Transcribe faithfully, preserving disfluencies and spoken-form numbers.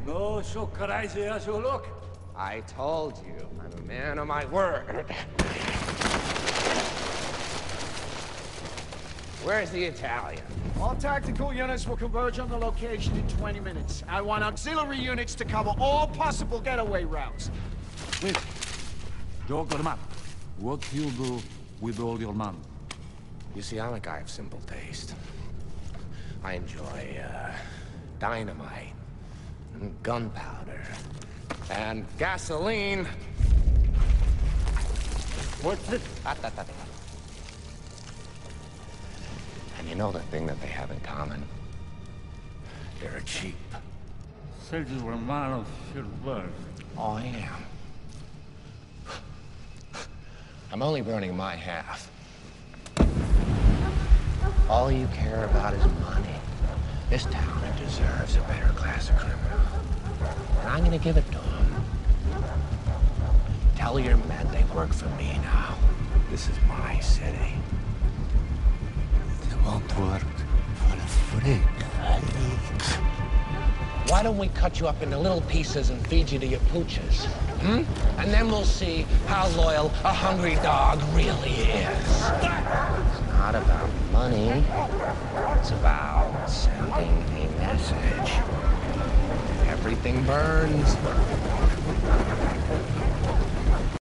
No so crazy as you look. I told you, I'm a man of my word. Where's the Italian? All tactical units will converge on the location in twenty minutes. I want auxiliary units to cover all possible getaway routes. Wait. Joggerman, what do you do with all your money? You see, I'm a guy of simple taste. I enjoy, uh, dynamite, and gunpowder, and gasoline. What's it? And you know the thing that they have in common? They're cheap. Sergio Romano, silver. Oh, I am. I'm only burning my half. All you care about is money. This town deserves a better class of criminal. And I'm gonna give it to them. Tell your men they work for me now. This is my city. They won't work for a freak. Why don't we cut you up into little pieces and feed you to your pooches? Hmm? And then we'll see how loyal a hungry dog really is. It's not about money. It's about sending a message. Everything burns.